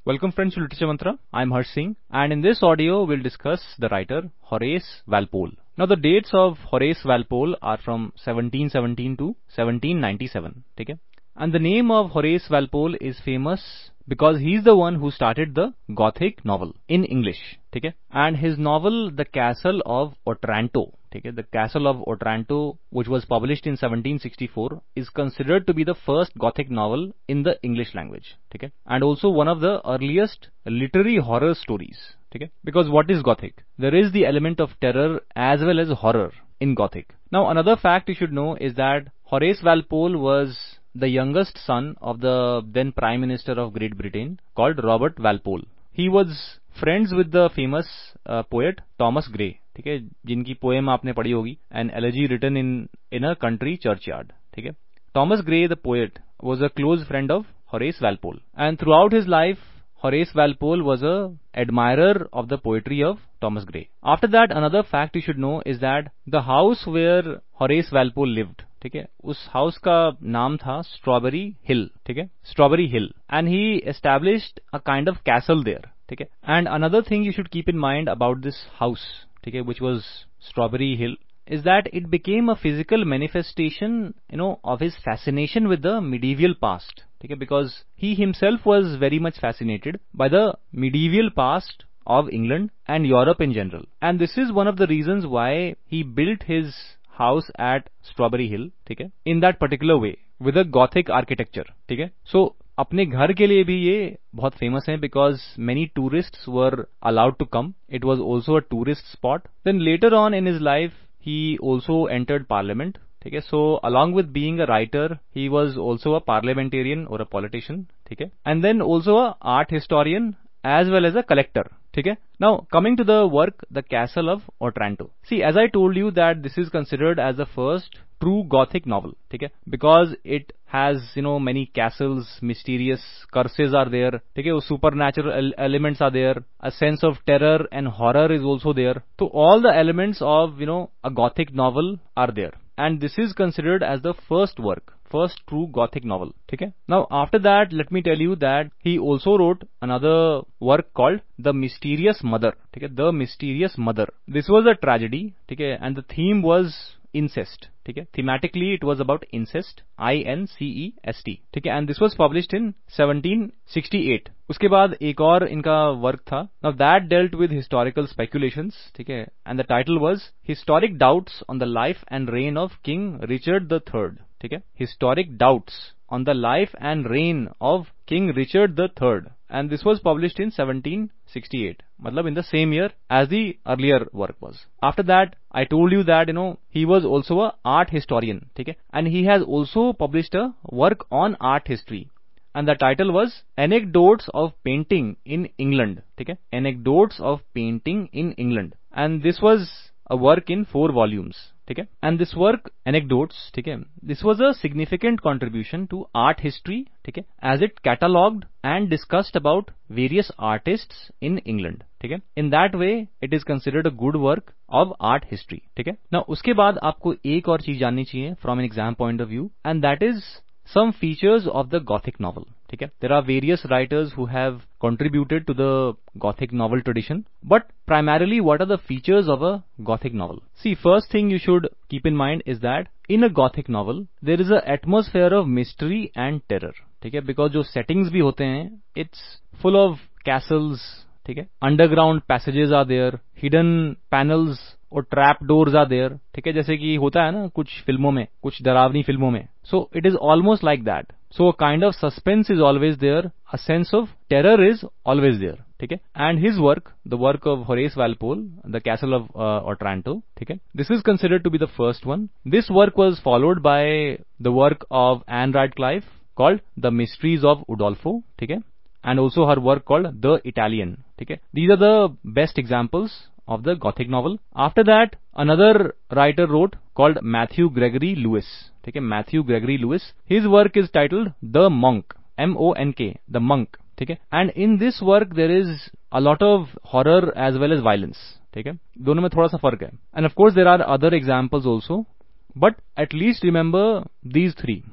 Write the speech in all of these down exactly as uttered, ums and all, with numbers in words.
Welcome friends to Literature Mantra. I'm Harsh Singh, and in this audio we'll discuss the writer Horace Walpole. Now the dates of Horace Walpole are from seventeen seventeen to seventeen ninety-seven, okay? And the name of Horace Walpole is famous because he's the one who started the Gothic novel in English, okay? And his novel The Castle of Otranto, okay? The Castle of Otranto, which was published in seventeen sixty-four, is considered to be the first Gothic novel in the English language, okay? And also one of the earliest literary horror stories, okay? Because what is Gothic? There is the element of terror as well as horror in Gothic. Now another fact you should know is that Horace Walpole was the youngest son of the then Prime Minister of Great Britain called Robert Walpole. He was friends with the famous uh, poet Thomas Gray, ठीक है, जिनकी poem आपने पढ़ी होगी, an elegy written in in a country churchyard, ठीक है. Thomas Gray, the poet, was a close friend of Horace Walpole, and throughout his life, Horace Walpole was a admirer of the poetry of Thomas Gray. After that, another fact you should know is that the house where Horace Walpole lived, ठीक है, उस house का नाम था strawberry Hill, ठीक है, Strawberry Hill, and he established a kind of castle there, ठीक है. And another thing you should keep in mind about this house, ठीक है, which was Strawberry Hill, is that it became a physical manifestation, you know, of his fascination with the medieval past, okay, because he himself was very much fascinated by the medieval past of England and Europe in general. And this is one of the reasons why he built his house at Strawberry Hill, ठीक है, in that particular way, with a Gothic architecture, ठीक है. So, अपने घर के लिए भी ये बहुत famous है because many tourists were allowed to come. It was also a tourist spot. Then later on in his life, he also entered parliament, ठीक है. So, along with being a writer, he was also a parliamentarian or a politician, ठीक है. And then also a art historian as well as a collector, ठीक है. Now, coming to the work, The Castle of Otranto. See, as I told you that this is considered as the first true Gothic novel, ठीक है, because it has, you know, many castles, mysterious curses are there, ठीक है, supernatural elements are there, a sense of terror and horror is also there. So all the elements of, you know, a Gothic novel are there. And this is considered as the first work, first true Gothic novel, ठीक है. Now after that, let me tell you that he also wrote another work called The Mysterious Mother, ठीक है, The Mysterious Mother. This was a tragedy, ठीक है, and the theme was incest, ठीक है. Thematically it was about incest, I N C E S T, ठीक है, and this was published in seventeen sixty-eight. उसके बाद एक और इनका वर्क था. Now that dealt with historical speculations, ठीक है, and the title was Historic Doubts on the Life and Reign of King Richard the Third, ठीक है, Historic Doubts on the Life and Reign of King Richard the Third, and this was published in seventeen sixty-eight, मतलब in the same year as the earlier work was. After that, I told you that, you know, he was also a art historian, ठीक है, and he has also published a work on art history, and the title was Anecdotes of Painting in England, ठीक है, Anecdotes of Painting in England, and this was a work in four volumes, ठीक है. And this work, Anecdotes, ठीक है, this was a significant contribution to art history, ठीक है, as it catalogued and discussed about various artists in England, ठीक है. In that way, it is considered a good work of art history, ठीक है. Now उसके बाद आपको एक और चीज जाननी चाहिए from an exam point of view, and that is some features of the Gothic novel, ठीक है. There are various writers who have contributed to the Gothic novel tradition, but primarily what are the features of a Gothic novel? See, first thing you should keep in mind is that in a Gothic novel, there is a atmosphere of mystery and terror, ठीक है, because जो settings भी होते हैं, it's full of castles, ठीक है, underground passages are there, hidden panels और trap doors are there, ठीक है, जैसे कि होता है ना कुछ फिल्मों में, कुछ डरावनी फिल्मों में. So it is almost like that. So a kind of suspense is always there, a sense of terror is always there, ठीक है. And his work, the work of Horace Walpole, the Castle of Otranto, ठीक है, this is considered to be the first one. This work was followed by the work of Ann Radcliffe called the Mysteries of Udolpho, ठीक है, and also her work called The Italian, ठीक है. These are the best examples of the Gothic novel. After that, another writer wrote called Matthew Gregory Lewis, ठीक है, Matthew Gregory Lewis. His work is titled The Monk, M O N K, The Monk, ठीक है. And in this work there is a lot of horror as well as violence, ठीक है. दोनों में थोड़ा सा फर्क है. And of course there are other examples also, but at least remember these three: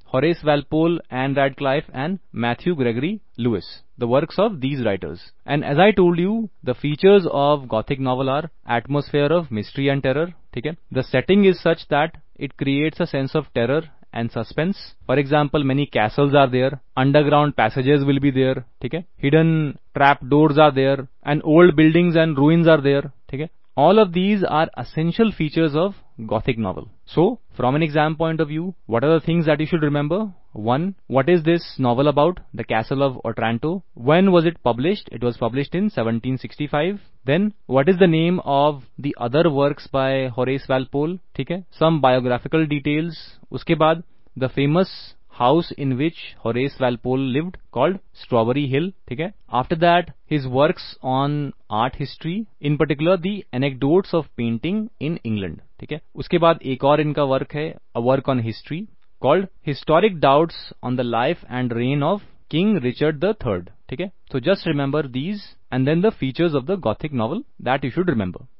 Horace Walpole, Anne Radcliffe and Matthew Gregory Lewis, the works of these writers. And as I told you, the features of Gothic novel are atmosphere of mystery and terror, okay? The setting is such that it creates a sense of terror and suspense. For example, many castles are there, underground passages will be there, okay? Hidden trap doors are there, and old buildings and ruins are there, okay? All of these are essential features of Gothic novel. So, from an exam point of view, what are the things that you should remember? One, what is this novel about? The Castle of Otranto. When was it published? It was published in seventeen sixty-five. Then, what is the name of the other works by Horace Walpole? ठीक है? Some biographical details. उसके बाद, the famous house in which Horace Walpole lived called Strawberry Hill, ठीक है? After that, his works on art history, in particular the anecdotes of painting in England, ठीक है? उसके बाद एक और इनका वर्क है, a work on history called Historic Doubts on the Life and Reign of King Richard the Third, ठीक है? So just remember these and then the features of the Gothic novel that you should remember.